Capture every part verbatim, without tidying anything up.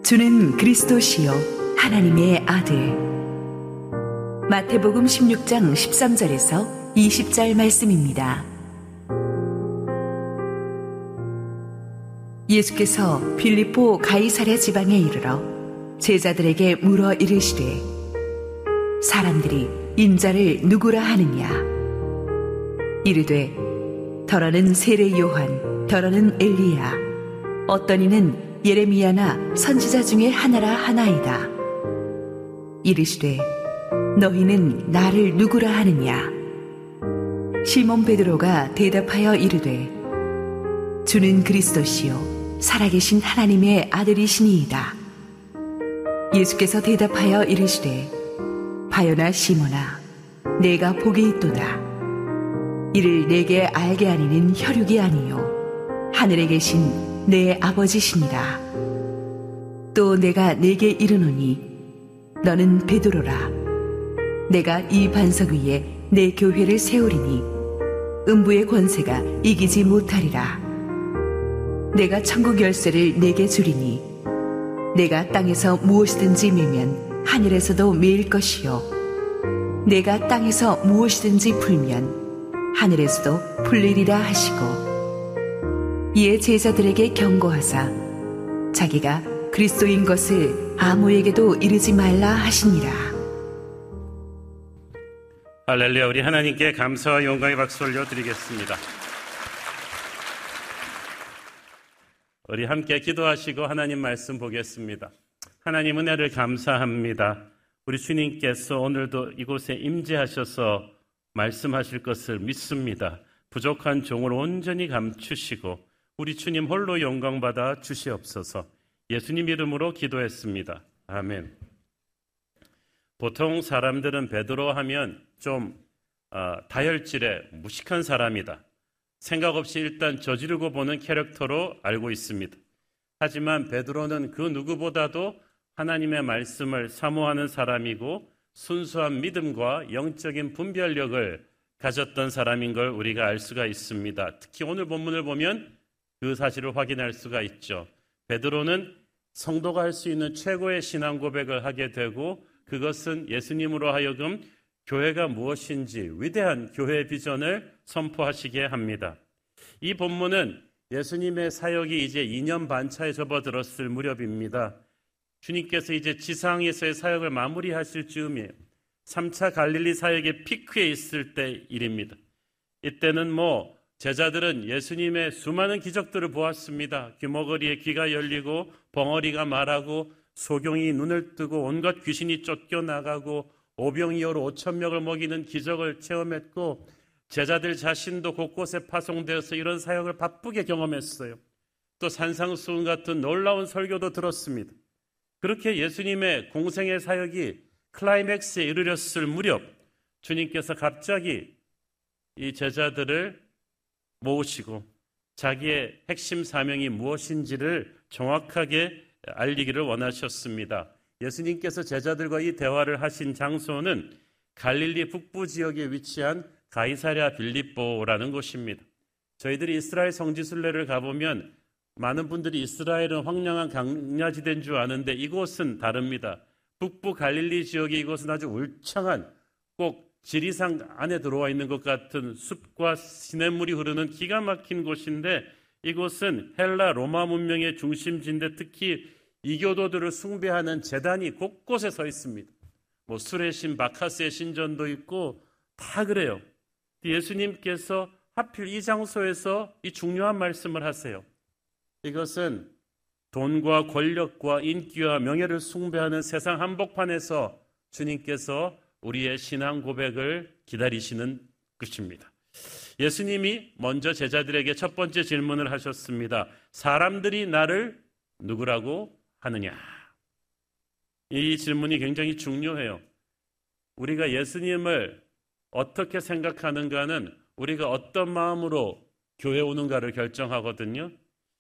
주는 그리스도시요 하나님의 아들. 마태복음 십육 장 십삼 절에서 이십 절 말씀입니다. 예수께서 빌립보 가이사랴 지방에 이르러 제자들에게 물어 이르시되 사람들이 인자를 누구라 하느냐. 이르되 더러는 세례 요한, 더러는 엘리야, 어떤 이는 예레미야나 선지자 중에 하나라 하나이다. 이르시되 너희는 나를 누구라 하느냐. 시몬 베드로가 대답하여 이르되 주는 그리스도시요 살아계신 하나님의 아들이시니이다. 예수께서 대답하여 이르시되 바요나 시몬아, 내가 복이 있도다. 이를 내게 알게 하니는 혈육이 아니요 하늘에 계신 내 아버지시니라. 또 내가 네게 이르노니 너는 베드로라. 내가 이 반석 위에 내 교회를 세우리니 음부의 권세가 이기지 못하리라. 내가 천국 열쇠를 내게 주리니 내가 땅에서 무엇이든지 매면 하늘에서도 매일 것이요 내가 땅에서 무엇이든지 풀면 하늘에서도 풀리리라 하시고, 이에 제자들에게 경고하사 자기가 그리스도인 것을 아무에게도 이르지 말라 하시니라. 할렐루야. 우리 하나님께 감사와 영광의 박수 올려드리겠습니다. 우리 함께 기도하시고 하나님 말씀 보겠습니다. 하나님 은혜를 감사합니다. 우리 주님께서 오늘도 이곳에 임재하셔서 말씀하실 것을 믿습니다. 부족한 종을 온전히 감추시고 우리 주님 홀로 영광받아 주시옵소서. 예수님 이름으로 기도했습니다. 아멘. 보통 사람들은 베드로 하면 좀 어, 다혈질의 무식한 사람이다, 생각 없이 일단 저지르고 보는 캐릭터로 알고 있습니다. 하지만 베드로는 그 누구보다도 하나님의 말씀을 사모하는 사람이고 순수한 믿음과 영적인 분별력을 가졌던 사람인 걸 우리가 알 수가 있습니다. 특히 오늘 본문을 보면 그 사실을 확인할 수가 있죠. 베드로는 성도가 할 수 있는 최고의 신앙 고백을 하게 되고, 그것은 예수님으로 하여금 교회가 무엇인지 위대한 교회 비전을 선포하시게 합니다. 이 본문은 예수님의 사역이 이제 이 년 반 차에 접어들었을 무렵입니다. 주님께서 이제 지상에서의 사역을 마무리하실 즈음이에요. 삼 차 갈릴리 사역의 피크에 있을 때 일입니다. 이때는 뭐 제자들은 예수님의 수많은 기적들을 보았습니다. 귀머거리에 귀가 열리고 벙어리가 말하고 소경이 눈을 뜨고 온갖 귀신이 쫓겨나가고 오병이어로 오천 명을 먹이는 기적을 체험했고, 제자들 자신도 곳곳에 파송되어서 이런 사역을 바쁘게 경험했어요. 또 산상수훈 같은 놀라운 설교도 들었습니다. 그렇게 예수님의 공생의 사역이 클라이맥스에 이르렀을 무렵 주님께서 갑자기 이 제자들을 모으시고 자기의 핵심 사명이 무엇인지를 정확하게 알리기를 원하셨습니다. 예수님께서 제자들과 이 대화를 하신 장소는 갈릴리 북부 지역에 위치한 가이사랴 빌립보라는 곳입니다. 저희들이 이스라엘 성지순례를 가보면 많은 분들이 이스라엘은 황량한 강야지대인 줄 아는데 이곳은 다릅니다. 북부 갈릴리 지역의 이곳은 아주 울창한, 꼭 지리산 안에 들어와 있는 것 같은 숲과 시냇물이 흐르는 기가 막힌 곳인데, 이곳은 헬라 로마 문명의 중심지인데 특히 이교도들을 숭배하는 제단이 곳곳에 서 있습니다. 뭐 술의 신, 바카스의 신전도 있고 다 그래요. 예수님께서 하필 이 장소에서 이 중요한 말씀을 하세요. 이것은 돈과 권력과 인기와 명예를 숭배하는 세상 한복판에서 주님께서 우리의 신앙 고백을 기다리시는 것입니다. 예수님이 먼저 제자들에게 첫 번째 질문을 하셨습니다. 사람들이 나를 누구라고 하느냐? 이 질문이 굉장히 중요해요. 우리가 예수님을 어떻게 생각하는가는 우리가 어떤 마음으로 교회에 오는가를 결정하거든요.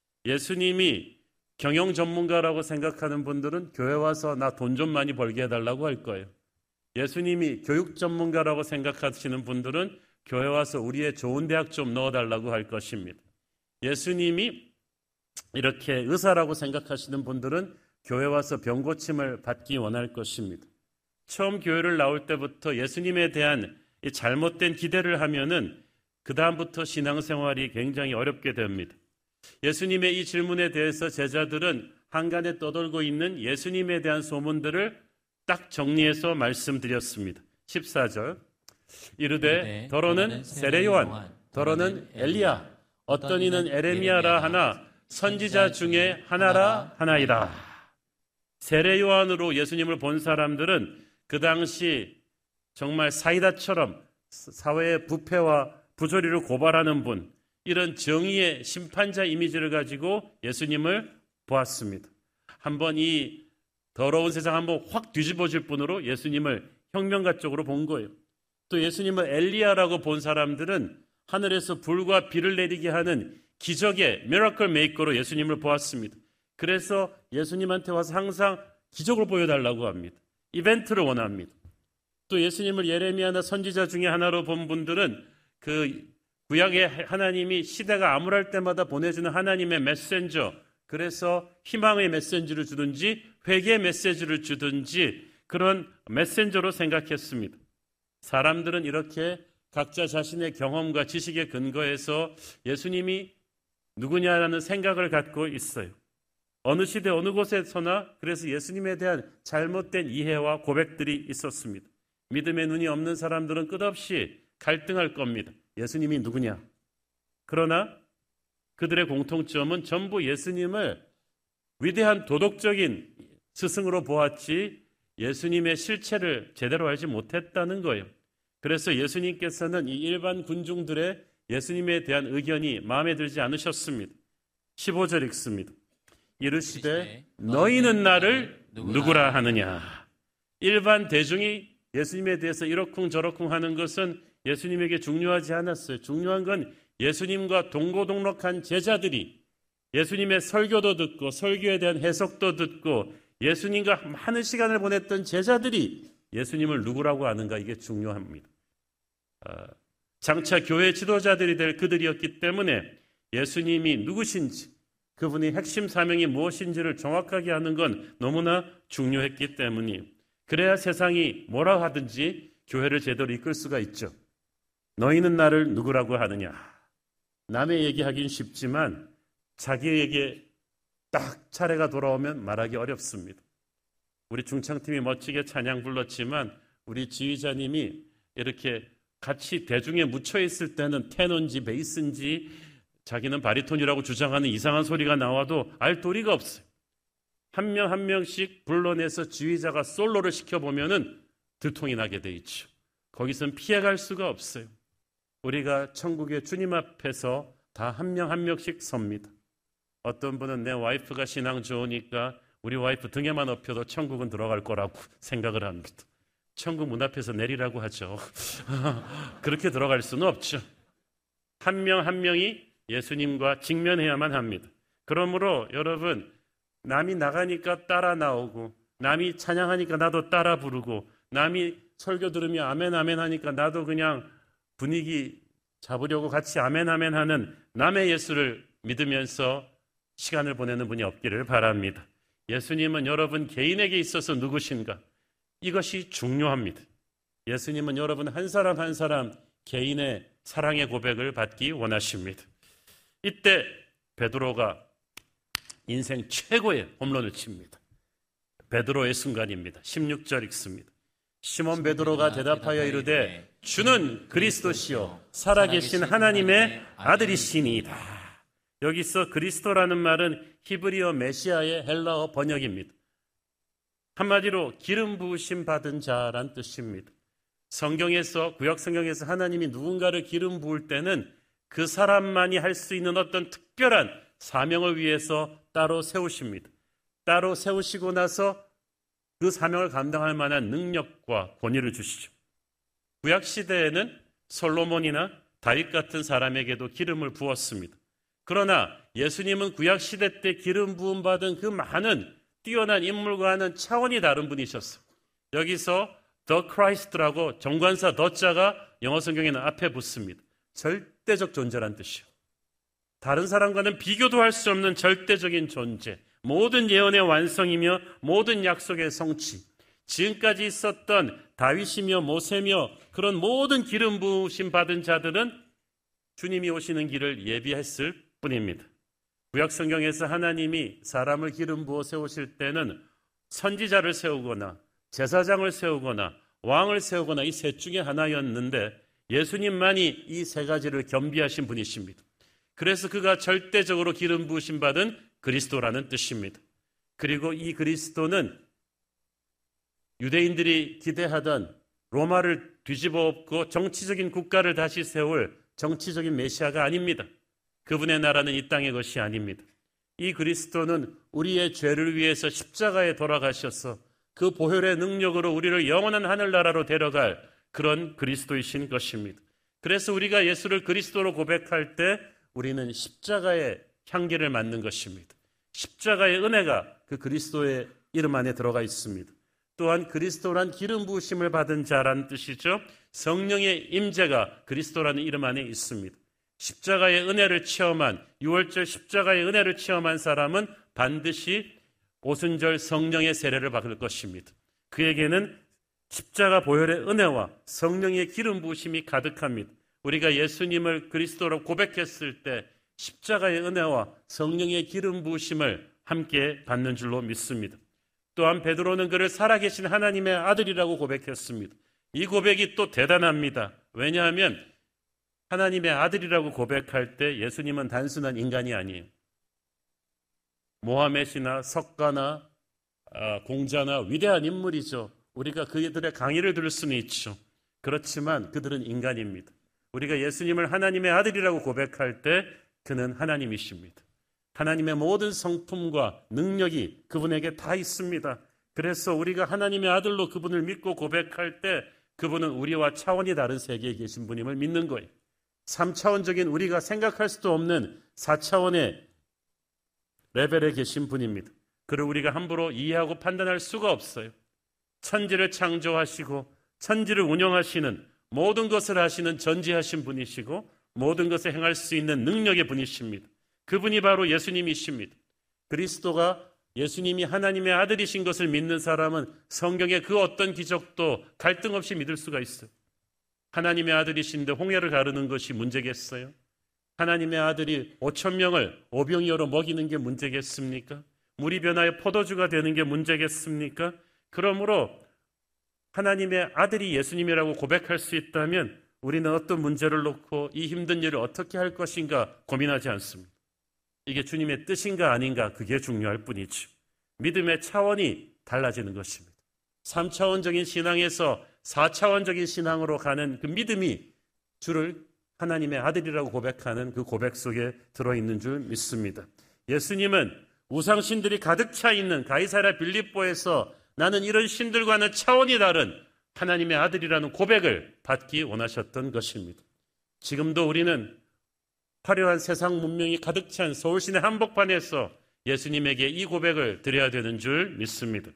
예수님이 경영 전문가라고 생각하는 분들은 교회 와서 나 돈 좀 많이 벌게 해달라고 할 거예요. 예수님이 교육 전문가라고 생각하시는 분들은 교회 와서 우리의 좋은 대학 좀 넣어달라고 할 것입니다. 예수님이 이렇게 의사라고 생각하시는 분들은 교회 와서 병 고침을 받기 원할 것입니다. 처음 교회를 나올 때부터 예수님에 대한 이 잘못된 기대를 하면은 그 다음부터 신앙생활이 굉장히 어렵게 됩니다. 예수님의 이 질문에 대해서 제자들은 한간에 떠돌고 있는 예수님에 대한 소문들을 딱 정리해서 말씀드렸습니다. 십사 절 이르되 더러는 세례요한 더러는 엘리야 어떤 이는 에레미야라 하나 선지자 중에 하나라 하나이다. 세례요한으로 예수님을 본 사람들은 그 당시 정말 사이다처럼 사회의 부패와 부조리를 고발하는 분, 이런 정의의 심판자 이미지를 가지고 예수님을 보았습니다. 한번 이 더러운 세상 한번 확 뒤집어질 분으로 예수님을 혁명가 쪽으로 본 거예요. 또 예수님을 엘리야라고 본 사람들은 하늘에서 불과 비를 내리게 하는 기적의 미라클 메이커로 예수님을 보았습니다. 그래서 예수님한테 와서 항상 기적을 보여달라고 합니다. 이벤트를 원합니다. 또 예수님을 예레미야나 선지자 중에 하나로 본 분들은 그 구약의 하나님이 시대가 암울할 때마다 보내주는 하나님의 메신저, 그래서 희망의 메시지를 주든지 회개의 메시지를 주든지 그런 메신저로 생각했습니다. 사람들은 이렇게 각자 자신의 경험과 지식에 근거해서 예수님이 누구냐라는 생각을 갖고 있어요. 어느 시대 어느 곳에서나 그래서 예수님에 대한 잘못된 이해와 고백들이 있었습니다. 믿음의 눈이 없는 사람들은 끝없이 갈등할 겁니다. 예수님이 누구냐? 그러나 그들의 공통점은 전부 예수님을 위대한 도덕적인 스승으로 보았지 예수님의 실체를 제대로 알지 못했다는 거예요. 그래서 예수님께서는 이 일반 군중들의 예수님에 대한 의견이 마음에 들지 않으셨습니다. 십오 절 읽습니다. 이르시되 너희는 나를 누구라 하느냐. 일반 대중이 예수님에 대해서 이러쿵저러쿵 하는 것은 예수님에게 중요하지 않았어요. 중요한 건 예수님과 동고동락한 제자들이 예수님의 설교도 듣고 설교에 대한 해석도 듣고 예수님과 많은 시간을 보냈던 제자들이 예수님을 누구라고 아는가, 이게 중요합니다. 장차 교회 지도자들이 될 그들이었기 때문에 예수님이 누구신지, 그분의 핵심 사명이 무엇인지를 정확하게 아는 건 너무나 중요했기 때문이에요. 그래야 세상이 뭐라 하든지 교회를 제대로 이끌 수가 있죠. 너희는 나를 누구라고 하느냐. 남의 얘기하긴 쉽지만 자기에게 딱 차례가 돌아오면 말하기 어렵습니다. 우리 중창팀이 멋지게 찬양 불렀지만 우리 지휘자님이 이렇게 같이 대중에 묻혀 있을 때는 테너인지 베이스인지 자기는 바리톤이라고 주장하는 이상한 소리가 나와도 알 도리가 없어요. 한 명 한 명씩 불러내서 지휘자가 솔로를 시켜보면은 들통이 나게 돼 있죠. 거기서는 피해갈 수가 없어요. 우리가 천국의 주님 앞에서 다 한 명 한 명씩 섭니다. 어떤 분은 내 와이프가 신앙 좋으니까 우리 와이프 등에만 업혀도 천국은 들어갈 거라고 생각을 합니다. 천국 문 앞에서 내리라고 하죠. 그렇게 들어갈 수는 없죠. 한 명 한 명이 예수님과 직면해야만 합니다. 그러므로 여러분, 남이 나가니까 따라 나오고 남이 찬양하니까 나도 따라 부르고 남이 설교 들으며 아멘 아멘 하니까 나도 그냥 분위기 잡으려고 같이 아멘 아멘 하는 남의 예수를 믿으면서 시간을 보내는 분이 없기를 바랍니다. 예수님은 여러분 개인에게 있어서 누구신가? 이것이 중요합니다. 예수님은 여러분 한 사람 한 사람 개인의 사랑의 고백을 받기 원하십니다. 이때 베드로가 인생 최고의 홈런을 칩니다. 베드로의 순간입니다. 십육 절 읽습니다. 시몬 베드로가 대답하여 이르되 주는 그리스도시요 살아계신 하나님의 아들이시니이다. 여기서 그리스도라는 말은 히브리어 메시아의 헬라어 번역입니다. 한마디로 기름 부으심 받은 자란 뜻입니다. 성경에서, 구약 성경에서 하나님이 누군가를 기름 부을 때는 그 사람만이 할 수 있는 어떤 특별한 사명을 위해서 따로 세우십니다. 따로 세우시고 나서 그 사명을 감당할 만한 능력과 권위를 주시죠. 구약 시대에는 솔로몬이나 다윗 같은 사람에게도 기름을 부었습니다. 그러나 예수님은 구약 시대 때 기름 부음 받은 그 많은 뛰어난 인물과는 차원이 다른 분이셨어요. 여기서 The Christ라고 정관사 더자가 영어 성경에는 앞에 붙습니다. 절대적 존재란 뜻이요. 다른 사람과는 비교도 할 수 없는 절대적인 존재, 모든 예언의 완성이며 모든 약속의 성취, 지금까지 있었던 다윗이며 모세며 그런 모든 기름 부으심 받은 자들은 주님이 오시는 길을 예비했을 뿐입니다. 구약 성경에서 하나님이 사람을 기름 부어 세우실 때는 선지자를 세우거나 제사장을 세우거나 왕을 세우거나 이 셋 중에 하나였는데 예수님만이 이 세 가지를 겸비하신 분이십니다. 그래서 그가 절대적으로 기름 부으심 받은 그리스도라는 뜻입니다. 그리고 이 그리스도는 유대인들이 기대하던 로마를 뒤집어 엎고 정치적인 국가를 다시 세울 정치적인 메시아가 아닙니다. 그분의 나라는 이 땅의 것이 아닙니다. 이 그리스도는 우리의 죄를 위해서 십자가에 돌아가셔서 그 보혈의 능력으로 우리를 영원한 하늘나라로 데려갈 그런 그리스도이신 것입니다. 그래서 우리가 예수를 그리스도로 고백할 때 우리는 십자가의 향기를 맡는 것입니다. 십자가의 은혜가 그 그리스도의 이름 안에 들어가 있습니다. 또한 그리스도란 기름 부으심을 받은 자라는 뜻이죠. 성령의 임재가 그리스도라는 이름 안에 있습니다. 십자가의 은혜를 체험한, 유월절 십자가의 은혜를 체험한 사람은 반드시 오순절 성령의 세례를 받을 것입니다. 그에게는 십자가 보혈의 은혜와 성령의 기름 부으심이 가득합니다. 우리가 예수님을 그리스도로 고백했을 때 십자가의 은혜와 성령의 기름 부으심을 함께 받는 줄로 믿습니다. 또한 베드로는 그를 살아계신 하나님의 아들이라고 고백했습니다. 이 고백이 또 대단합니다. 왜냐하면 하나님의 아들이라고 고백할 때 예수님은 단순한 인간이 아니에요. 모하메시나 석가나 공자나 위대한 인물이죠. 우리가 그들의 강의를 들을 수는 있죠. 그렇지만 그들은 인간입니다. 우리가 예수님을 하나님의 아들이라고 고백할 때 그는 하나님이십니다. 하나님의 모든 성품과 능력이 그분에게 다 있습니다. 그래서 우리가 하나님의 아들로 그분을 믿고 고백할 때 그분은 우리와 차원이 다른 세계에 계신 분임을 믿는 거예요. 삼 차원적인 우리가 생각할 수도 없는 사 차원의 레벨에 계신 분입니다. 그를 우리가 함부로 이해하고 판단할 수가 없어요. 천지를 창조하시고 천지를 운영하시는 모든 것을 하시는 전지하신 분이시고 모든 것을 행할 수 있는 능력의 분이십니다. 그분이 바로 예수님이십니다. 그리스도가 예수님이 하나님의 아들이신 것을 믿는 사람은 성경의 그 어떤 기적도 갈등 없이 믿을 수가 있어요. 하나님의 아들이신데 홍해를 가르는 것이 문제겠어요? 하나님의 아들이 오천 명을 오병이어로 먹이는 게 문제겠습니까? 물이 변하여 포도주가 되는 게 문제겠습니까? 그러므로 하나님의 아들이 예수님이라고 고백할 수 있다면 우리는 어떤 문제를 놓고 이 힘든 일을 어떻게 할 것인가 고민하지 않습니다. 이게 주님의 뜻인가 아닌가 그게 중요할 뿐이죠. 믿음의 차원이 달라지는 것입니다. 삼 차원적인 신앙에서 사 차원적인 신앙으로 가는 그 믿음이 주를 하나님의 아들이라고 고백하는 그 고백 속에 들어있는 줄 믿습니다. 예수님은 우상신들이 가득 차 있는 가이사랴 빌립보에서 나는 이런 신들과는 차원이 다른 하나님의 아들이라는 고백을 받기 원하셨던 것입니다. 지금도 우리는 화려한 세상 문명이 가득 찬 서울시내 한복판에서 예수님에게 이 고백을 드려야 되는 줄 믿습니다.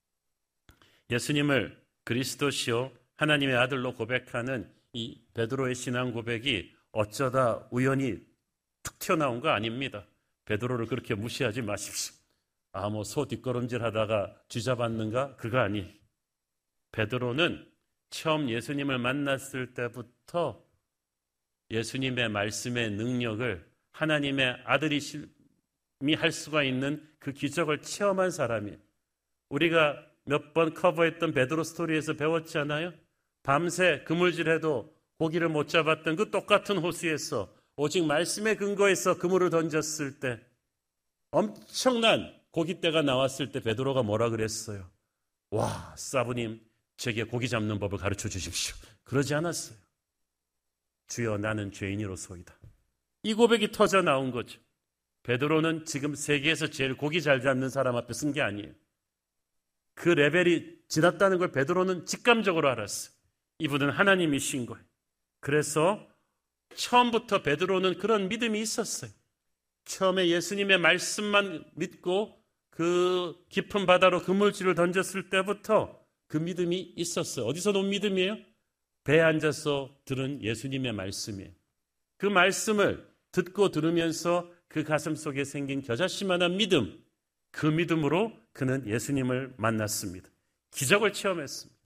예수님을 그리스도시요 하나님의 아들로 고백하는 이 베드로의 신앙 고백이 어쩌다 우연히 툭 튀어나온 거 아닙니다. 베드로를 그렇게 무시하지 마십시오. 아, 뭐 소 뒷걸음질 하다가 쥐잡았는가? 그거 아니에요. 베드로는 처음 예수님을 만났을 때부터 예수님의 말씀의 능력을 하나님의 아들이심이 할 수가 있는 그 기적을 체험한 사람이에요. 우리가 몇 번 커버했던 베드로 스토리에서 배웠지 않아요? 밤새 그물질해도 고기를 못 잡았던 그 똑같은 호수에서 오직 말씀의 근거에서 그물을 던졌을 때 엄청난 고깃대가 나왔을 때 베드로가 뭐라 그랬어요? 와, 사부님, 제게 고기 잡는 법을 가르쳐 주십시오. 그러지 않았어요. 주여, 나는 죄인이로소이다. 이 고백이 터져 나온 거죠. 베드로는 지금 세계에서 제일 고기 잘 잡는 사람 앞에 쓴 게 아니에요. 그 레벨이 지났다는 걸 베드로는 직감적으로 알았어요. 이분은 하나님이신 거예요. 그래서 처음부터 베드로는 그런 믿음이 있었어요. 처음에 예수님의 말씀만 믿고 그 깊은 바다로 그물질을 던졌을 때부터 그 믿음이 있었어요. 어디서 놓은 믿음이에요? 배에 앉아서 들은 예수님의 말씀이에요. 그 말씀을 듣고 들으면서 그 가슴 속에 생긴 겨자씨만한 믿음, 그 믿음으로 그는 예수님을 만났습니다. 기적을 체험했습니다.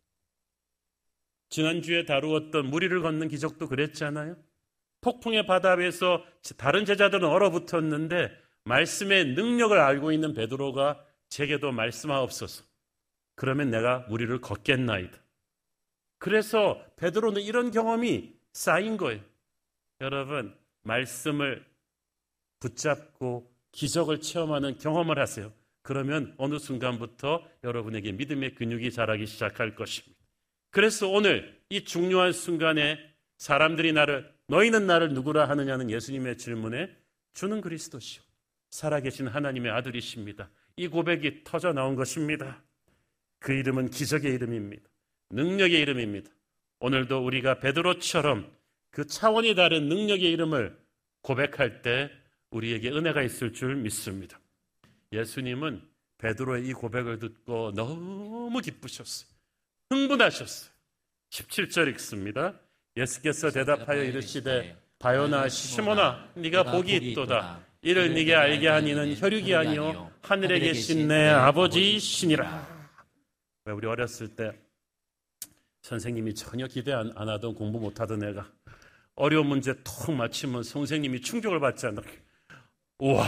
지난주에 다루었던 무리를 걷는 기적도 그랬잖아요. 폭풍의 바다 위에서 다른 제자들은 얼어붙었는데 말씀의 능력을 알고 있는 베드로가 제게도 말씀하옵소서. 그러면 내가 무리를 걷겠나이다. 그래서 베드로는 이런 경험이 쌓인 거예요. 여러분, 말씀을 붙잡고 기적을 체험하는 경험을 하세요. 그러면 어느 순간부터 여러분에게 믿음의 근육이 자라기 시작할 것입니다. 그래서 오늘 이 중요한 순간에 사람들이 나를 너희는 나를 누구라 하느냐는 예수님의 질문에 주는 그리스도시요 살아계신 하나님의 아들이십니다. 이 고백이 터져 나온 것입니다. 그 이름은 기적의 이름입니다. 능력의 이름입니다. 오늘도 우리가 베드로처럼 그 차원이 다른 능력의 이름을 고백할 때 우리에게 은혜가 있을 줄 믿습니다. 예수님은 베드로의 이 고백을 듣고 너무 기쁘셨어요. 흥분하셨어요. 십칠 절 읽습니다. 예수께서 대답하여 이르시되 바요나 시몬아 네가 복이 있도다. 이를 네게 알게 하니는 혈육이 아니요 하늘에 계신 내 아버지시니라. 왜 우리 어렸을 때 선생님이 전혀 기대 안 하던 공부 못하던 애가 어려운 문제 톡 맞히면 선생님이 충격을 받잖아요. 우와,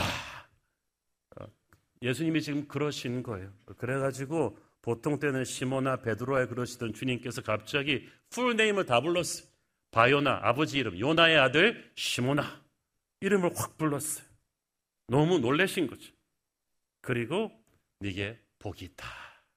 예수님이 지금 그러신 거예요. 그래가지고 보통 때는 시모나 베드로에 그러시던 주님께서 갑자기 풀네임을 다 불렀어요. 바요나 아버지 이름 요나의 아들 시모나 이름을 확 불렀어요. 너무 놀라신 거죠. 그리고 네게 복이 있다.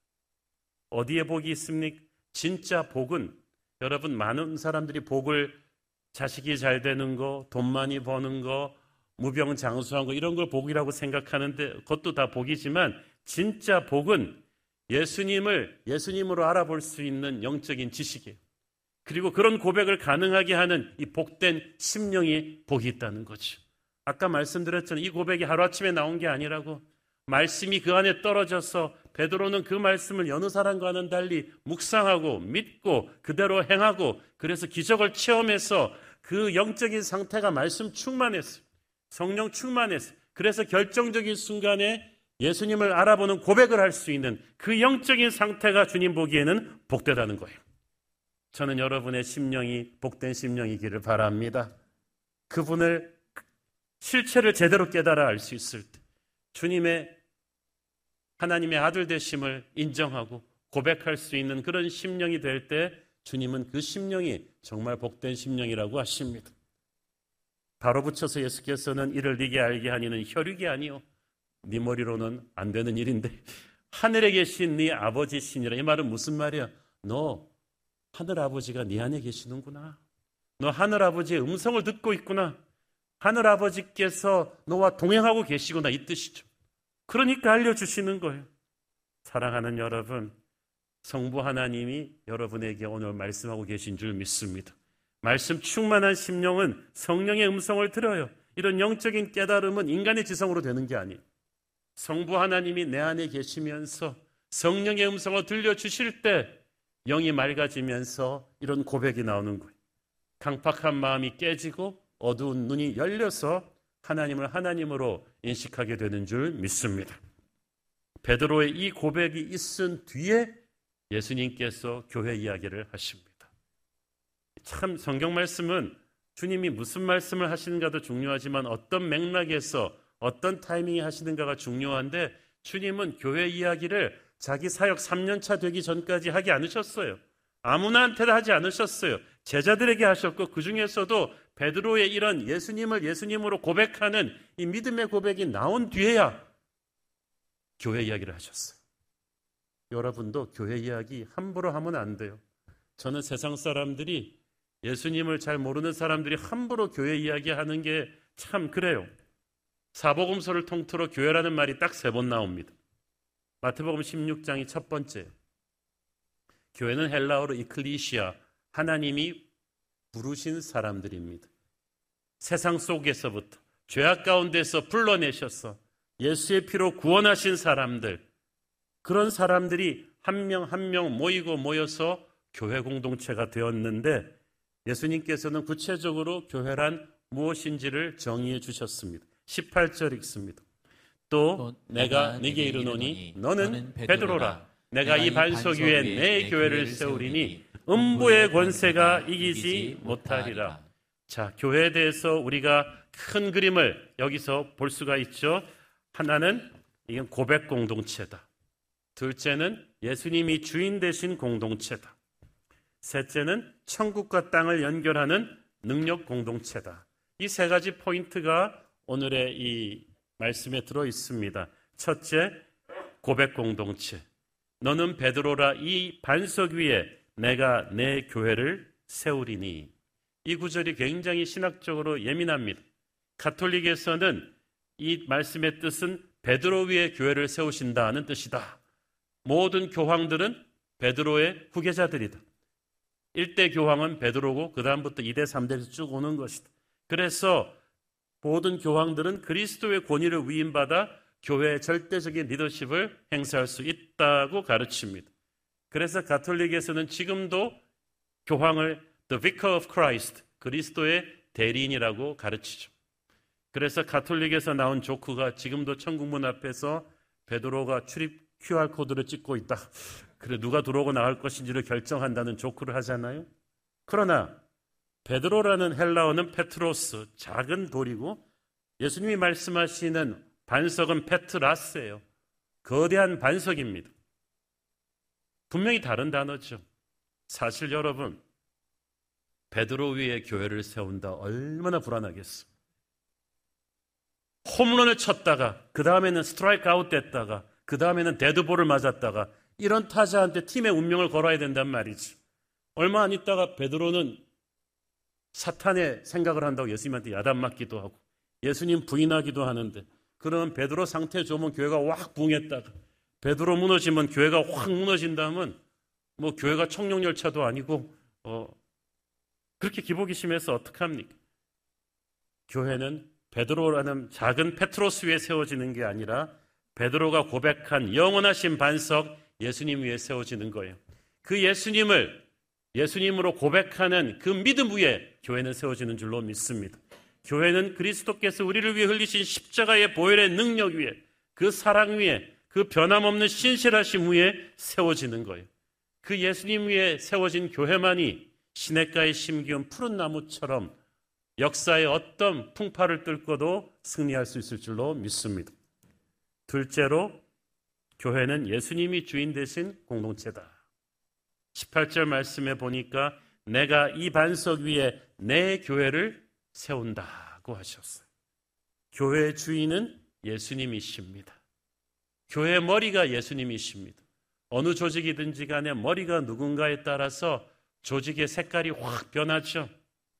어디에 복이 있습니까? 진짜 복은 여러분 많은 사람들이 복을 자식이 잘 되는 거, 돈 많이 버는 거, 무병장수한 거 이런 걸 복이라고 생각하는데 그것도 다 복이지만 진짜 복은 예수님을 예수님으로 알아볼 수 있는 영적인 지식이에요. 그리고 그런 고백을 가능하게 하는 이 복된 심령이 복이 있다는 거죠. 아까 말씀드렸잖아요. 이 고백이 하루아침에 나온 게 아니라고. 말씀이 그 안에 떨어져서 베드로는 그 말씀을 여느 사람과는 달리 묵상하고 믿고 그대로 행하고 그래서 기적을 체험해서 그 영적인 상태가 말씀 충만했어요. 성령 충만했어요. 그래서 결정적인 순간에 예수님을 알아보는 고백을 할 수 있는 그 영적인 상태가 주님 보기에는 복되다는 거예요. 저는 여러분의 심령이 복된 심령이기를 바랍니다. 그분을 실체를 제대로 깨달아 알 수 있을 때 주님의 하나님의 아들 되심을 인정하고 고백할 수 있는 그런 심령이 될 때 주님은 그 심령이 정말 복된 심령이라고 하십니다. 바로 붙여서 예수께서는 이를 네게 알게 하니는 혈육이 아니요 네 머리로는 안 되는 일인데 하늘에 계신 네 아버지시니라. 이 말은 무슨 말이야? 너 하늘 아버지가 네 안에 계시는구나. 너 하늘 아버지의 음성을 듣고 있구나. 하늘 아버지께서 너와 동행하고 계시구나 이 뜻이죠. 그러니까 알려주시는 거예요. 사랑하는 여러분, 성부 하나님이 여러분에게 오늘 말씀하고 계신 줄 믿습니다. 말씀 충만한 심령은 성령의 음성을 들어요. 이런 영적인 깨달음은 인간의 지성으로 되는 게 아니에요. 성부 하나님이 내 안에 계시면서 성령의 음성을 들려주실 때 영이 맑아지면서 이런 고백이 나오는 거예요. 강팍한 마음이 깨지고 어두운 눈이 열려서 하나님을 하나님으로 인식하게 되는 줄 믿습니다. 베드로의 이 고백이 있은 뒤에 예수님께서 교회 이야기를 하십니다. 참 성경 말씀은 주님이 무슨 말씀을 하시는가도 중요하지만 어떤 맥락에서 어떤 타이밍에 하시는가가 중요한데 주님은 교회 이야기를 자기 사역 삼 년 차 되기 전까지 하지 않으셨어요. 아무나한테나 하지 않으셨어요. 제자들에게 하셨고 그 중에서도 베드로의 이런 예수님을 예수님으로 고백하는 이 믿음의 고백이 나온 뒤에야 교회 이야기를 하셨어요. 여러분도 교회 이야기 함부로 하면 안 돼요. 저는 세상 사람들이 예수님을 잘 모르는 사람들이 함부로 교회 이야기하는 게 참 그래요. 사복음서를 통틀어 교회라는 말이 딱 세 번 나옵니다. 마태복음 십육 장이 첫 번째. 교회는 헬라어로 이클리시아, 하나님이 부르신 사람들입니다. 세상 속에서부터 죄악 가운데서 불러내셔서 예수의 피로 구원하신 사람들, 그런 사람들이 한 명 한 명 모이고 모여서 교회 공동체가 되었는데 예수님께서는 구체적으로 교회란 무엇인지를 정의해 주셨습니다. 십팔 절 읽습니다. 또 내가 네게 이르노니 너는 베드로라. 내가 이 반석 위에 내 교회를 세우리니 음부의 권세가 이기지 못하리라. 자, 교회에 대해서 우리가 큰 그림을 여기서 볼 수가 있죠. 하나는 이건 고백 공동체다. 둘째는 예수님이 주인 되신 공동체다. 셋째는 천국과 땅을 연결하는 능력 공동체다. 이 세 가지 포인트가 오늘의 이 말씀에 들어 있습니다. 첫째, 고백 공동체. 너는 베드로라. 이 반석 위에 내가 내 교회를 세우리니. 이 구절이 굉장히 신학적으로 예민합니다. 가톨릭에서는 이 말씀의 뜻은 베드로 위에 교회를 세우신다는 뜻이다. 모든 교황들은 베드로의 후계자들이다. 일 대 교황은 베드로고 그 다음부터 이 대, 삼 대에서 쭉 오는 것이다. 그래서 모든 교황들은 그리스도의 권위를 위임받아 교회의 절대적인 리더십을 행사할 수 있다고 가르칩니다. 그래서 가톨릭에서는 지금도 교황을 The Vicar of Christ, 그리스도의 대리인이라고 가르치죠. 그래서 가톨릭에서 나온 조크가 지금도 천국문 앞에서 베드로가 출입 큐알코드를 찍고 있다. 그래 누가 들어오고 나갈 것인지를 결정한다는 조크를 하잖아요. 그러나 베드로라는 헬라어는 페트로스, 작은 돌이고 예수님이 말씀하시는 반석은 페트라스예요. 거대한 반석입니다. 분명히 다른 단어죠. 사실 여러분, 베드로 위에 교회를 세운다 얼마나 불안하겠어. 홈런을 쳤다가 그 다음에는 스트라이크 아웃 됐다가 그 다음에는 데드볼을 맞았다가 이런 타자한테 팀의 운명을 걸어야 된단 말이지. 얼마 안 있다가 베드로는 사탄의 생각을 한다고 예수님한테 야단 맞기도 하고 예수님 부인하기도 하는데, 그런 베드로 상태 좋으면 교회가 확 붕했다가 베드로 무너지면 교회가 확 무너진다면 뭐 교회가 청룡열차도 아니고 어 그렇게 기복이 심해서 어떡합니까? 교회는 베드로라는 작은 페트로스 위에 세워지는 게 아니라 베드로가 고백한 영원하신 반석 예수님 위에 세워지는 거예요. 그 예수님을 예수님으로 고백하는 그 믿음 위에 교회는 세워지는 줄로 믿습니다. 교회는 그리스도께서 우리를 위해 흘리신 십자가의 보혈의 능력 위에, 그 사랑 위에, 그 변함없는 신실하심 위에 세워지는 거예요. 그 예수님 위에 세워진 교회만이 시냇가에 심기운 푸른 나무처럼 역사의 어떤 풍파를 뚫고도 승리할 수 있을 줄로 믿습니다. 둘째로, 교회는 예수님이 주인 되신 공동체다. 십팔 절 말씀에 보니까 내가 이 반석 위에 내 교회를 세운다고 하셨어요. 교회의 주인은 예수님이십니다. 교회의 머리가 예수님이십니다. 어느 조직이든지 간에 머리가 누군가에 따라서 조직의 색깔이 확 변하죠.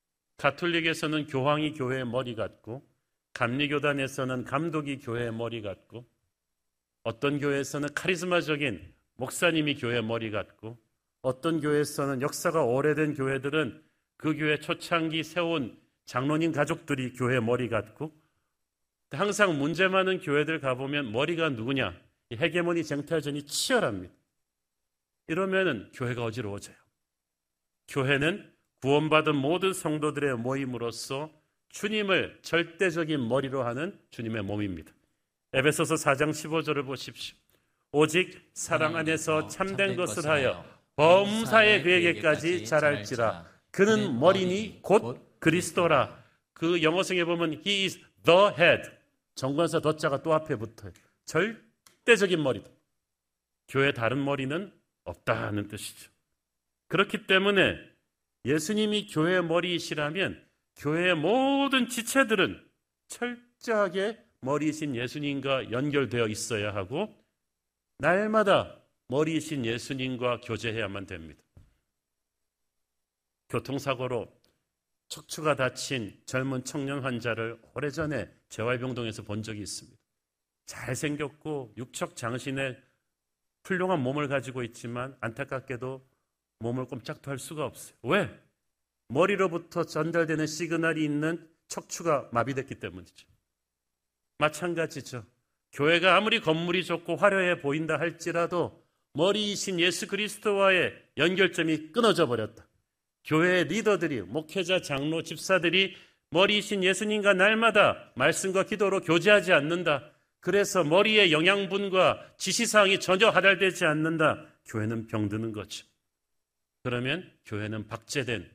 가톨릭에서는 교황이 교회의 머리 같고, 감리교단에서는 감독이 교회의 머리 같고, 어떤 교회에서는 카리스마적인 목사님이 교회의 머리 같고, 어떤 교회에서는 역사가 오래된 교회들은 그 교회 초창기 세운 장로님 가족들이 교회의 머리 같고, 항상 문제 많은 교회들 가보면 머리가 누구냐, 이 헤게모니 쟁탈전이 치열합니다. 이러면은 교회가 어지러워져요. 교회는 구원받은 모든 성도들의 모임으로서 주님을 절대적인 머리로 하는 주님의 몸입니다. 에베소서 사 장 십오 절을 보십시오. 오직 사랑 안에서 참된 것을 하여 범사에 그에게까지 자랄지라. 그는 머리니 곧 그리스도라. 그 영어성에 보면 He is the head. 정관사 더자가 또 앞에 붙어요. 절대적인 머리다. 교회 다른 머리는 없다는 뜻이죠. 그렇기 때문에 예수님이 교회의 머리이시라면 교회의 모든 지체들은 철저하게 머리이신 예수님과 연결되어 있어야 하고, 날마다 머리이신 예수님과 교제해야만 됩니다. 교통사고로 척추가 다친 젊은 청년 환자를 오래전에 재활병동에서 본 적이 있습니다. 잘생겼고 육척 장신의 훌륭한 몸을 가지고 있지만 안타깝게도 몸을 꼼짝도 할 수가 없어요. 왜? 머리로부터 전달되는 시그널이 있는 척추가 마비됐기 때문이죠. 마찬가지죠. 교회가 아무리 건물이 좋고 화려해 보인다 할지라도 머리이신 예수 그리스도와의 연결점이 끊어져 버렸다. 교회의 리더들이, 목회자, 장로, 집사들이 머리이신 예수님과 날마다 말씀과 기도로 교제하지 않는다. 그래서 머리의 영양분과 지시사항이 전혀 하달되지 않는다. 교회는 병드는 거죠. 그러면 교회는 박제된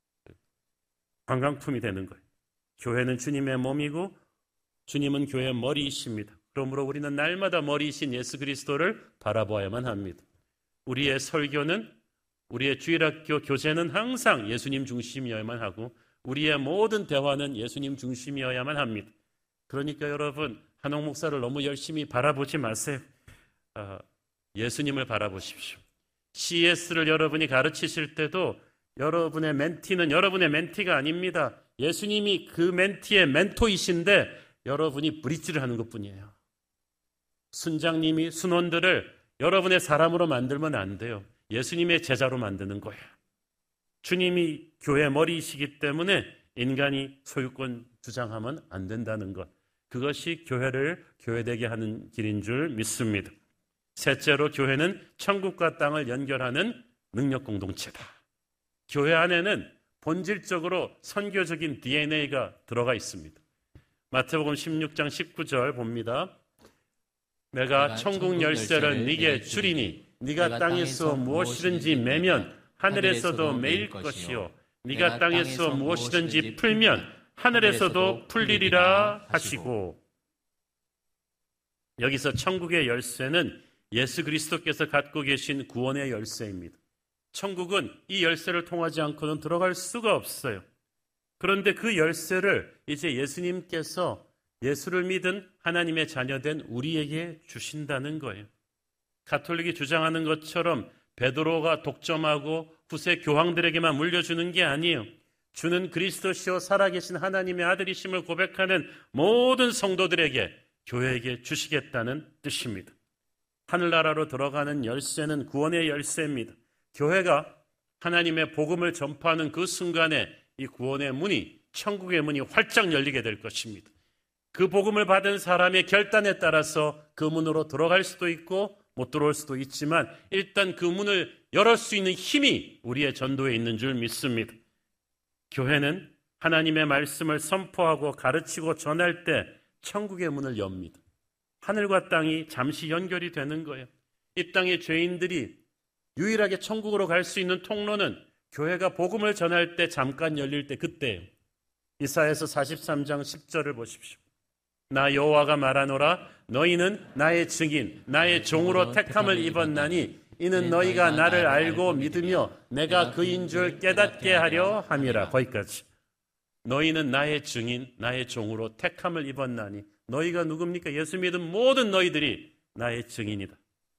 관광품이 되는 거예요. 교회는 주님의 몸이고 주님은 교회의 머리이십니다. 그러므로 우리는 날마다 머리이신 예수 그리스도를 바라보아야만 합니다. 우리의 설교는, 우리의 주일학교 교재는 항상 예수님 중심이어야만 하고 우리의 모든 대화는 예수님 중심이어야만 합니다. 그러니까 여러분, 한옥 목사를 너무 열심히 바라보지 마세요. 어, 예수님을 바라보십시오. 씨에스를 여러분이 가르치실 때도 여러분의 멘티는 여러분의 멘티가 아닙니다. 예수님이 그 멘티의 멘토이신데 여러분이 브릿지를 하는 것뿐이에요. 순장님이 순원들을 여러분의 사람으로 만들면 안 돼요. 예수님의 제자로 만드는 거예요. 주님이 교회 머리이시기 때문에 인간이 소유권 주장하면 안 된다는 것. 그것이 교회를 교회되게 하는 길인 줄 믿습니다. 셋째로 교회는 천국과 땅을 연결하는 능력 공동체다. 교회 안에는 본질적으로 선교적인 디엔에이가 들어가 있습니다. 마태복음 십육 장 십구 절 봅니다. 내가 천국 열쇠를 네게 주리니 네가 땅에서 무엇이든지 매면 하늘에서도 매일 것이요 네가 땅에서 무엇이든지 풀면 하늘에서도 풀리리라 하시고, 여기서 천국의 열쇠는 예수 그리스도께서 갖고 계신 구원의 열쇠입니다. 천국은 이 열쇠를 통하지 않고는 들어갈 수가 없어요. 그런데 그 열쇠를 이제 예수님께서 예수를 믿은 하나님의 자녀된 우리에게 주신다는 거예요. 가톨릭이 주장하는 것처럼 베드로가 독점하고 후세 교황들에게만 물려주는 게 아니에요. 주는 그리스도시요 살아계신 하나님의 아들이심을 고백하는 모든 성도들에게, 교회에게 주시겠다는 뜻입니다. 하늘나라로 들어가는 열쇠는 구원의 열쇠입니다. 교회가 하나님의 복음을 전파하는 그 순간에 이 구원의 문이, 천국의 문이 활짝 열리게 될 것입니다. 그 복음을 받은 사람의 결단에 따라서 그 문으로 들어갈 수도 있고 못 들어올 수도 있지만 일단 그 문을 열을 수 있는 힘이 우리의 전도에 있는 줄 믿습니다. 교회는 하나님의 말씀을 선포하고 가르치고 전할 때 천국의 문을 엽니다. 하늘과 땅이 잠시 연결이 되는 거예요. 이 땅의 죄인들이 유일하게 천국으로 갈 수 있는 통로는 교회가 복음을 전할 때 잠깐 열릴 때 그때예요. 이사야서 사십삼 장 십 절을 보십시오. 나 여호와가 말하노라 너희는 나의 증인 나의 종으로 택함을 입었나니 이는 너희가 나를 알고 믿으며 내가 그인 줄 깨닫게 하려 함이라. 거기까지. 너희는 나의 증인 나의 종으로 택함을 입었나니, 너희가 누굽니까? 예수 믿은 모든 너희들이 나의 증인이다.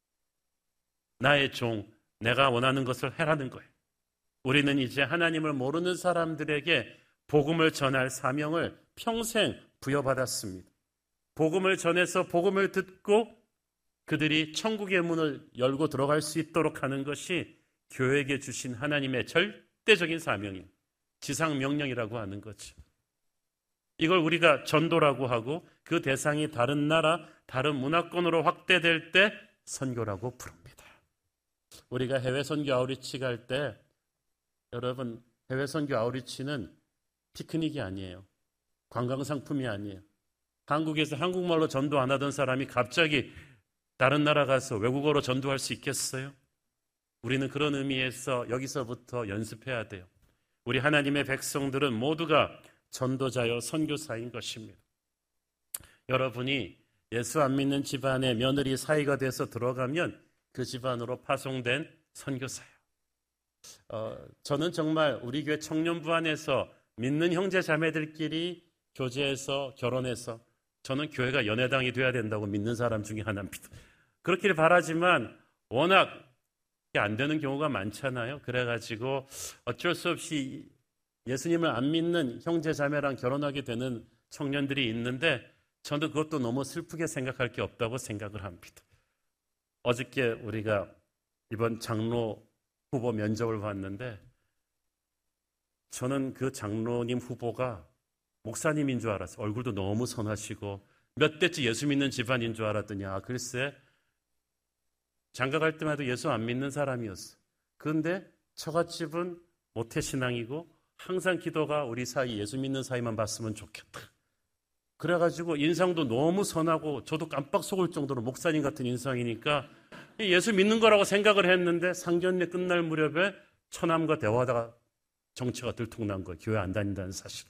나의 종, 내가 원하는 것을 해라는 거예요. 우리는 이제 하나님을 모르는 사람들에게 복음을 전할 사명을 평생 부여받았습니다. 복음을 전해서 복음을 듣고 그들이 천국의 문을 열고 들어갈 수 있도록 하는 것이 교회에게 주신 하나님의 절대적인 사명이에요. 지상명령이라고 하는 거죠. 이걸 우리가 전도라고 하고 그 대상이 다른 나라, 다른 문화권으로 확대될 때 선교라고 부릅니다. 우리가 해외 선교 아우리치 갈 때, 여러분, 해외 선교 아우리치는 피크닉이 아니에요. 관광상품이 아니에요. 한국에서 한국말로 전도 안 하던 사람이 갑자기 다른 나라 가서 외국어로 전도할 수 있겠어요? 우리는 그런 의미에서 여기서부터 연습해야 돼요. 우리 하나님의 백성들은 모두가 전도자요 선교사인 것입니다. 여러분이 예수 안 믿는 집안에 며느리 사이가 돼서 들어가면 그 집안으로 파송된 선교사예요. 어, 저는 정말 우리 교회 청년부 안에서 믿는 형제 자매들끼리 교제해서 결혼해서 저는 교회가 연회당이 돼야 된다고 믿는 사람 중에 하나입니다. 그렇기를 바라지만 워낙 안 되는 경우가 많잖아요. 그래가지고 어쩔 수 없이 예수님을 안 믿는 형제 자매랑 결혼하게 되는 청년들이 있는데 저는 그것도 너무 슬프게 생각할 게 없다고 생각을 합니다. 어저께 우리가 이번 장로 후보 면접을 봤는데 저는 그 장로님 후보가 목사님인 줄 알았어요. 얼굴도 너무 선하시고 몇 대째 예수 믿는 집안인 줄 알았더니 아 글쎄 장가 갈 때마다 예수 안 믿는 사람이었어. 그런데 처갓집은 모태신앙이고 항상 기도가 우리 사이 예수 믿는 사이만 봤으면 좋겠다. 그래가지고 인상도 너무 선하고 저도 깜빡 속을 정도로 목사님 같은 인상이니까 예수 믿는 거라고 생각을 했는데 상견례 끝날 무렵에 처남과 대화하다가 정체가 들통난 거예요. 교회 안 다닌다는 사실.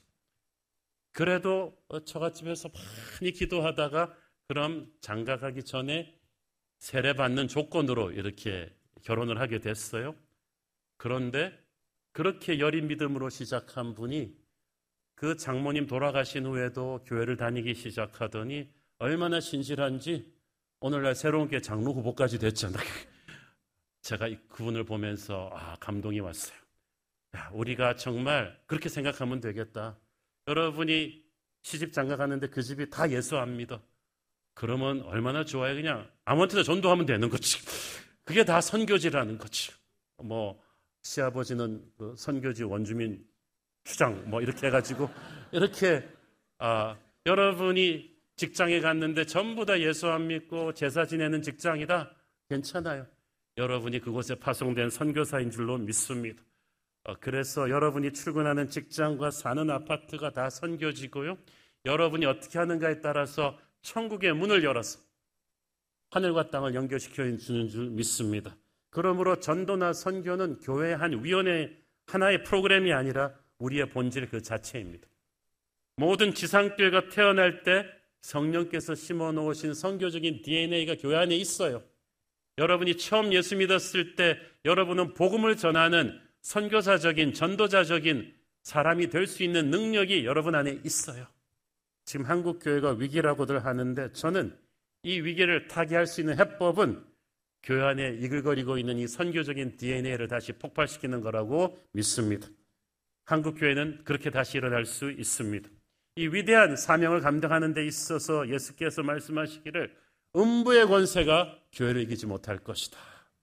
그래도 처갓집에서 많이 기도하다가 그럼 장가가기 전에 세례받는 조건으로 이렇게 결혼을 하게 됐어요. 그런데 그렇게 여린 믿음으로 시작한 분이 그 장모님 돌아가신 후에도 교회를 다니기 시작하더니 얼마나 신실한지 오늘날 새로운 게 장로 후보까지 됐잖아요. 제가 그분을 보면서 아, 감동이 왔어요. 야, 우리가 정말 그렇게 생각하면 되겠다. 여러분이 시집 장가 갔는데 그 집이 다 예수 안 믿어. 그러면 얼마나 좋아요. 그냥 아무한테나 전도하면 되는 거지. 그게 다 선교지라는 거지. 뭐 시아버지는 그 선교지 원주민 추장 뭐 이렇게 해가지고 이렇게 아, 여러분이 직장에 갔는데 전부 다 예수 안 믿고 제사 지내는 직장이다. 괜찮아요. 여러분이 그곳에 파송된 선교사인 줄로 믿습니다. 어, 그래서 여러분이 출근하는 직장과 사는 아파트가 다 선교지고요. 여러분이 어떻게 하는가에 따라서 천국의 문을 열어서 하늘과 땅을 연결시켜 주는 줄 믿습니다. 그러므로 전도나 선교는 교회의 한 위원회 하나의 프로그램이 아니라 우리의 본질 그 자체입니다. 모든 지상교회가 태어날 때 성령께서 심어놓으신 선교적인 디엔에이가 교회 안에 있어요. 여러분이 처음 예수 믿었을 때 여러분은 복음을 전하는 선교사적인 전도자적인 사람이 될 수 있는 능력이 여러분 안에 있어요. 지금 한국 교회가 위기라고들 하는데 저는 이 위기를 타개할 수 있는 해법은 교회 안에 이글거리고 있는 이 선교적인 디엔에이를 다시 폭발시키는 거라고 믿습니다. 한국 교회는 그렇게 다시 일어날 수 있습니다. 이 위대한 사명을 감당하는 데 있어서 예수께서 말씀하시기를 음부의 권세가 교회를 이기지 못할 것이다.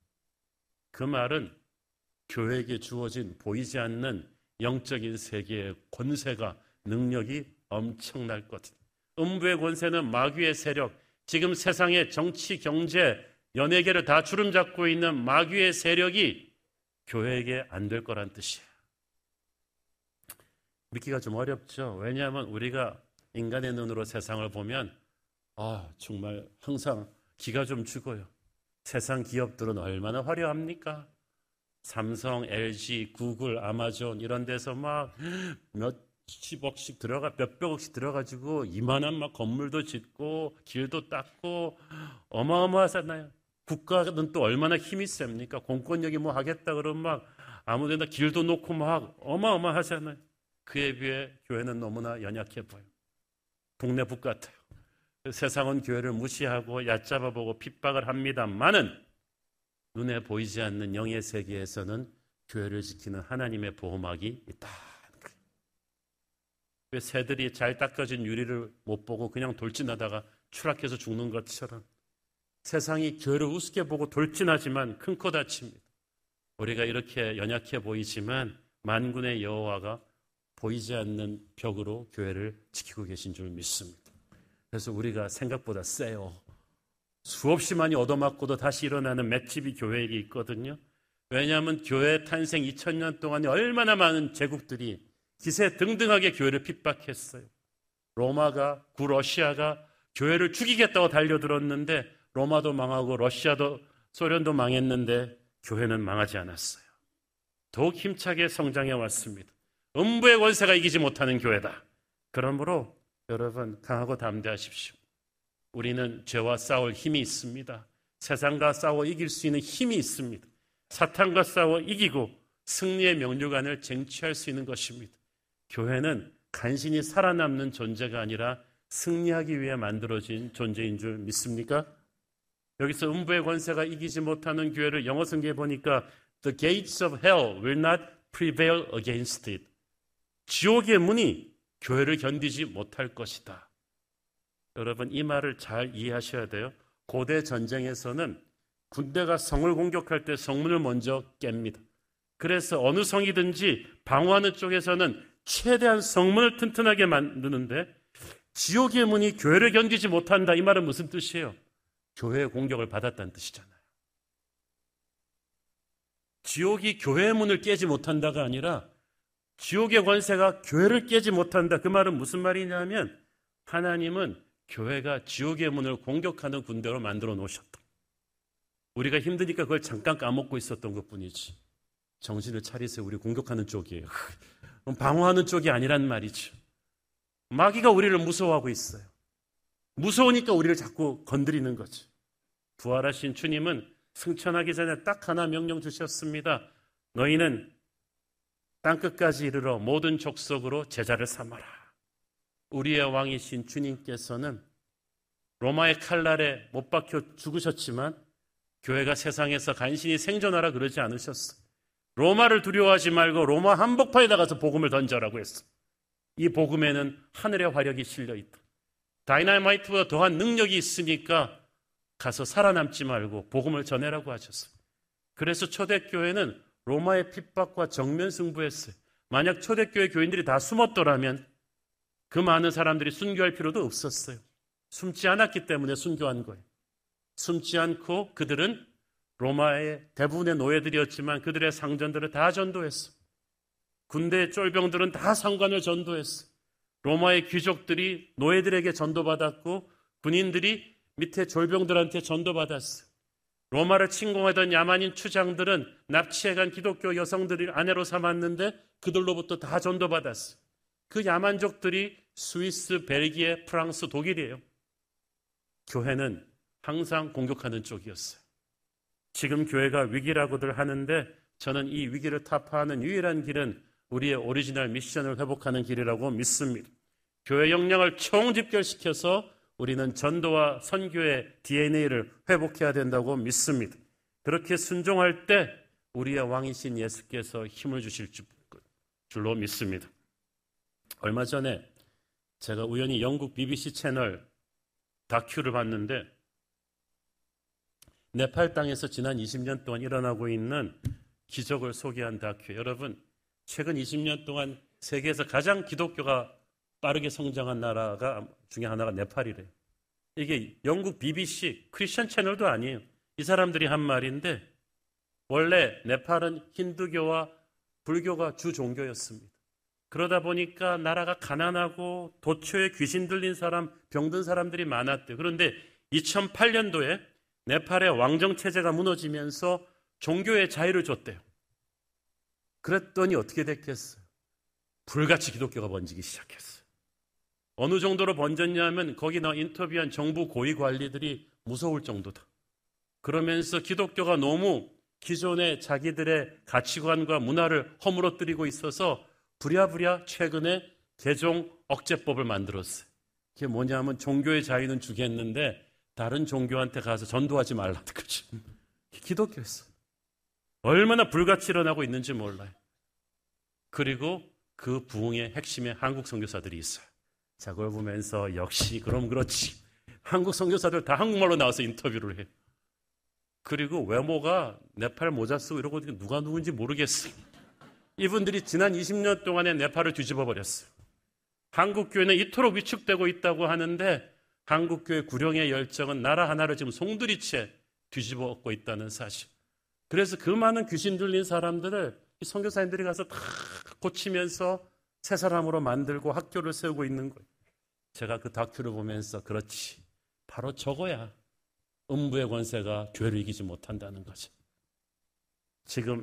그 말은 교회에게 주어진 보이지 않는 영적인 세계의 권세가 능력이 엄청날 것이다. 음부의 권세는 마귀의 세력, 지금 세상의 정치, 경제, 연예계를 다 주름잡고 있는 마귀의 세력이 교회에게 안 될 거란 뜻이에요. 믿기가 좀 어렵죠. 왜냐하면 우리가 인간의 눈으로 세상을 보면 아 정말 항상 기가 좀 죽어요. 세상 기업들은 얼마나 화려합니까? 삼성, 엘지, 구글, 아마존 이런 데서 막 몇십억씩 들어가, 몇백억씩 들어가지고 이만한 막 건물도 짓고 길도 닦고 어마어마하잖아요. 국가는 또 얼마나 힘이 셉니까? 공권력이 뭐 하겠다 그러면 막 아무데나 길도 놓고 막 어마어마하잖아요. 그에 비해 교회는 너무나 연약해 보여요. 동네북 같아요. 세상은 교회를 무시하고 얕잡아보고 핍박을 합니다만은 눈에 보이지 않는 영의 세계에서는 교회를 지키는 하나님의 보호막이 있다. 왜 새들이 잘 닦아진 유리를 못 보고 그냥 돌진하다가 추락해서 죽는 것처럼 세상이 교회를 우습게 보고 돌진하지만 큰 코 다칩니다. 우리가 이렇게 연약해 보이지만 만군의 여호와가 보이지 않는 벽으로 교회를 지키고 계신 줄 믿습니다. 그래서 우리가 생각보다 세요. 수없이 많이 얻어맞고도 다시 일어나는 맷집이 교회에게 있거든요. 왜냐하면 교회 탄생 이천 년 동안에 얼마나 많은 제국들이 기세등등하게 교회를 핍박했어요. 로마가, 구러시아가 교회를 죽이겠다고 달려들었는데 로마도 망하고 러시아도 소련도 망했는데 교회는 망하지 않았어요. 더욱 힘차게 성장해 왔습니다. 음부의 권세가 이기지 못하는 교회다. 그러므로 여러분 강하고 담대하십시오. 우리는 죄와 싸울 힘이 있습니다. 세상과 싸워 이길 수 있는 힘이 있습니다. 사탄과 싸워 이기고 승리의 명료관을 쟁취할 수 있는 것입니다. 교회는 간신히 살아남는 존재가 아니라 승리하기 위해 만들어진 존재인 줄 믿습니까? 여기서 음부의 권세가 이기지 못하는 교회를 영어 성경에 보니까 The gates of hell will not prevail against it. 지옥의 문이 교회를 견디지 못할 것이다. 여러분 이 말을 잘 이해하셔야 돼요. 고대 전쟁에서는 군대가 성을 공격할 때 성문을 먼저 깹니다. 그래서 어느 성이든지 방어하는 쪽에서는 최대한 성문을 튼튼하게 만드는데 지옥의 문이 교회를 견디지 못한다. 이 말은 무슨 뜻이에요? 교회의 공격을 받았다는 뜻이잖아요. 지옥이 교회의 문을 깨지 못한다가 아니라 지옥의 권세가 교회를 깨지 못한다. 그 말은 무슨 말이냐면 하나님은 교회가 지옥의 문을 공격하는 군대로 만들어 놓으셨다. 우리가 힘드니까 그걸 잠깐 까먹고 있었던 것뿐이지. 정신을 차리세요. 우리 공격하는 쪽이에요. 방어하는 쪽이 아니란 말이죠. 마귀가 우리를 무서워하고 있어요. 무서우니까 우리를 자꾸 건드리는 거죠. 부활하신 주님은 승천하기 전에 딱 하나 명령 주셨습니다. 너희는 땅끝까지 이르러 모든 족속으로 제자를 삼아라. 우리의 왕이신 주님께서는 로마의 칼날에 못 박혀 죽으셨지만 교회가 세상에서 간신히 생존하라 그러지 않으셨어. 로마를 두려워하지 말고 로마 한복판에다 가서 복음을 던져라고 했어. 이 복음에는 하늘의 화력이 실려 있다. 다이나마이트보다 더한 능력이 있으니까 가서 살아남지 말고 복음을 전해라고 하셨어요. 그래서 초대교회는 로마의 핍박과 정면 승부했어요. 만약 초대교회 교인들이 다 숨었더라면 그 많은 사람들이 순교할 필요도 없었어요. 숨지 않았기 때문에 순교한 거예요. 숨지 않고 그들은 로마의 대부분의 노예들이었지만 그들의 상전들을 다 전도했어. 군대 쫄병들은 다 상관을 전도했어. 로마의 귀족들이 노예들에게 전도받았고 군인들이 밑에 졸병들한테 전도받았어. 로마를 침공하던 야만인 추장들은 납치해간 기독교 여성들을 아내로 삼았는데 그들로부터 다 전도받았어. 그 야만족들이 스위스, 벨기에, 프랑스, 독일이에요. 교회는 항상 공격하는 쪽이었어요. 지금 교회가 위기라고들 하는데 저는 이 위기를 타파하는 유일한 길은 우리의 오리지널 미션을 회복하는 길이라고 믿습니다. 교회 역량을 총집결시켜서 우리는 전도와 선교의 디엔에이를 회복해야 된다고 믿습니다. 그렇게 순종할 때 우리의 왕이신 예수께서 힘을 주실 줄로 믿습니다. 얼마 전에 제가 우연히 영국 비비씨 채널 다큐를 봤는데 네팔 땅에서 지난 이십 년 동안 일어나고 있는 기적을 소개한 다큐. 여러분, 최근 이십 년 동안 세계에서 가장 기독교가 빠르게 성장한 나라가 중에 하나가 네팔이래요. 이게 영국 비비씨 크리스천 채널도 아니에요. 이 사람들이 한 말인데 원래 네팔은 힌두교와 불교가 주 종교였습니다. 그러다 보니까 나라가 가난하고 도처에 귀신 들린 사람, 병든 사람들이 많았대요. 그런데 이천팔 년도에 네팔의 왕정체제가 무너지면서 종교의 자유를 줬대요. 그랬더니 어떻게 됐겠어요? 불같이 기독교가 번지기 시작했어요. 어느 정도로 번졌냐면 거기 나 인터뷰한 정부 고위 관리들이 무서울 정도다. 그러면서 기독교가 너무 기존의 자기들의 가치관과 문화를 허물어뜨리고 있어서 부랴부랴 최근에 개종 억제법을 만들었어요. 그게 뭐냐면 종교의 자유는 주겠는데 다른 종교한테 가서 전도하지 말라는 거죠. 기독교였어요. 얼마나 불같이 일어나고 있는지 몰라요. 그리고 그 부흥의 핵심에 한국 선교사들이 있어요. 자, 그걸 보면서 역시 그럼 그렇지. 한국 선교사들 다 한국말로 나와서 인터뷰를 해요. 그리고 외모가 네팔 모자 쓰고 이러고 누가 누군지 모르겠어요. 이분들이 지난 이십 년 동안에 네팔을 뒤집어 버렸어요. 한국교회는 이토록 위축되고 있다고 하는데 한국교회 구령의 열정은 나라 하나를 지금 송두리째 뒤집어 엎고 있다는 사실. 그래서 그 많은 귀신 들린 사람들을 이 선교사님들이 가서 다 고치면서 새 사람으로 만들고 학교를 세우고 있는 거예요. 제가 그 다큐를 보면서 그렇지. 바로 저거야. 음부의 권세가 교회를 이기지 못한다는 거죠. 지금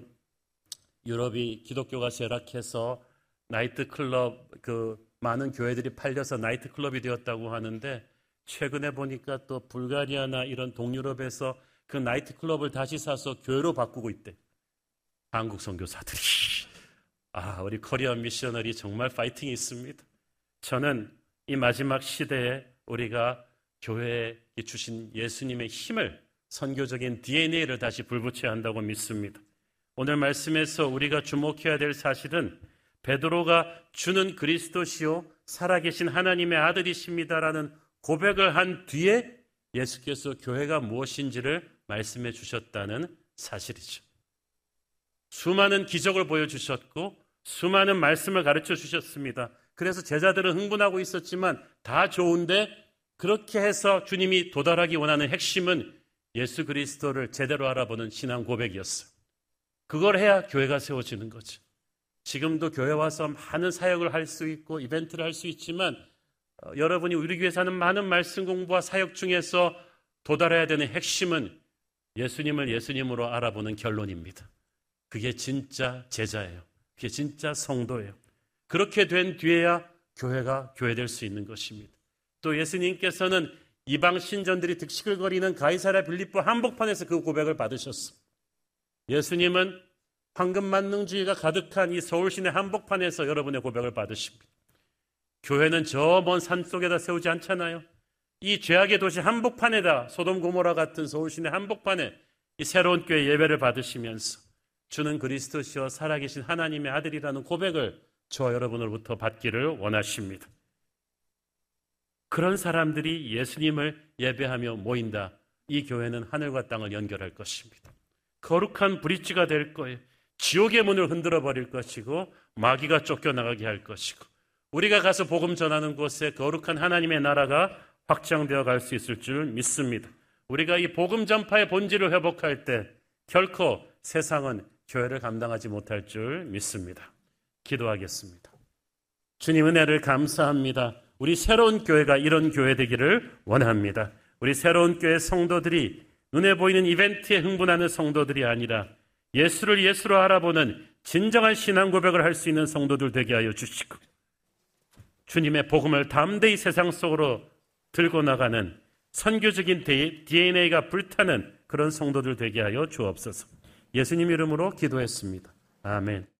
유럽이 기독교가 쇠락해서 나이트클럽, 그 많은 교회들이 팔려서 나이트클럽이 되었다고 하는데 최근에 보니까 또 불가리아나 이런 동유럽에서 그 나이트클럽을 다시 사서 교회로 바꾸고 있대. 한국 선교사들이. 아, 우리 코리안 미셔너리 정말 파이팅이 있습니다. 저는 이 마지막 시대에 우리가 교회에 주신 예수님의 힘을, 선교적인 디엔에이를 다시 불붙여야 한다고 믿습니다. 오늘 말씀에서 우리가 주목해야 될 사실은 베드로가 주는 그리스도시요 살아계신 하나님의 아들이십니다라는 고백을 한 뒤에 예수께서 교회가 무엇인지를 말씀해 주셨다는 사실이죠. 수많은 기적을 보여주셨고 수많은 말씀을 가르쳐 주셨습니다. 그래서 제자들은 흥분하고 있었지만 다 좋은데 그렇게 해서 주님이 도달하기 원하는 핵심은 예수 그리스도를 제대로 알아보는 신앙 고백이었어요. 그걸 해야 교회가 세워지는 거죠. 지금도 교회 와서 많은 사역을 할 수 있고 이벤트를 할 수 있지만 어, 여러분이 우리 교회에서 하는 많은 말씀 공부와 사역 중에서 도달해야 되는 핵심은 예수님을 예수님으로 알아보는 결론입니다. 그게 진짜 제자예요. 그게 진짜 성도예요. 그렇게 된 뒤에야 교회가 교회될 수 있는 것입니다. 또 예수님께서는 이방 신전들이 득실거리는 가이사랴 빌립보 한복판에서 그 고백을 받으셨습니다. 예수님은 황금만능주의가 가득한 이 서울시내 한복판에서 여러분의 고백을 받으십니다. 교회는 저 먼 산속에다 세우지 않잖아요. 이 죄악의 도시 한복판에다, 소돔 고모라 같은 서울시내 한복판에 이 새로운 교회 예배를 받으시면서 주는 그리스도시요 살아계신 하나님의 아들이라는 고백을 저와 여러분으로부터 받기를 원하십니다. 그런 사람들이 예수님을 예배하며 모인다. 이 교회는 하늘과 땅을 연결할 것입니다. 거룩한 브릿지가 될 거예요. 지옥의 문을 흔들어 버릴 것이고 마귀가 쫓겨나가게 할 것이고 우리가 가서 복음 전하는 곳에 거룩한 하나님의 나라가 확장되어 갈 수 있을 줄 믿습니다. 우리가 이 복음 전파의 본질을 회복할 때 결코 세상은 교회를 감당하지 못할 줄 믿습니다. 기도하겠습니다. 주님 은혜를 감사합니다. 우리 새로운 교회가 이런 교회 되기를 원합니다. 우리 새로운 교회 성도들이 눈에 보이는 이벤트에 흥분하는 성도들이 아니라 예수를 예수로 알아보는 진정한 신앙 고백을 할 수 있는 성도들 되게 하여 주시고 주님의 복음을 담대히 세상 속으로 들고 나가는 선교적인 디엔에이가 불타는 그런 성도들 되게 하여 주옵소서. 예수님 이름으로 기도했습니다. 아멘.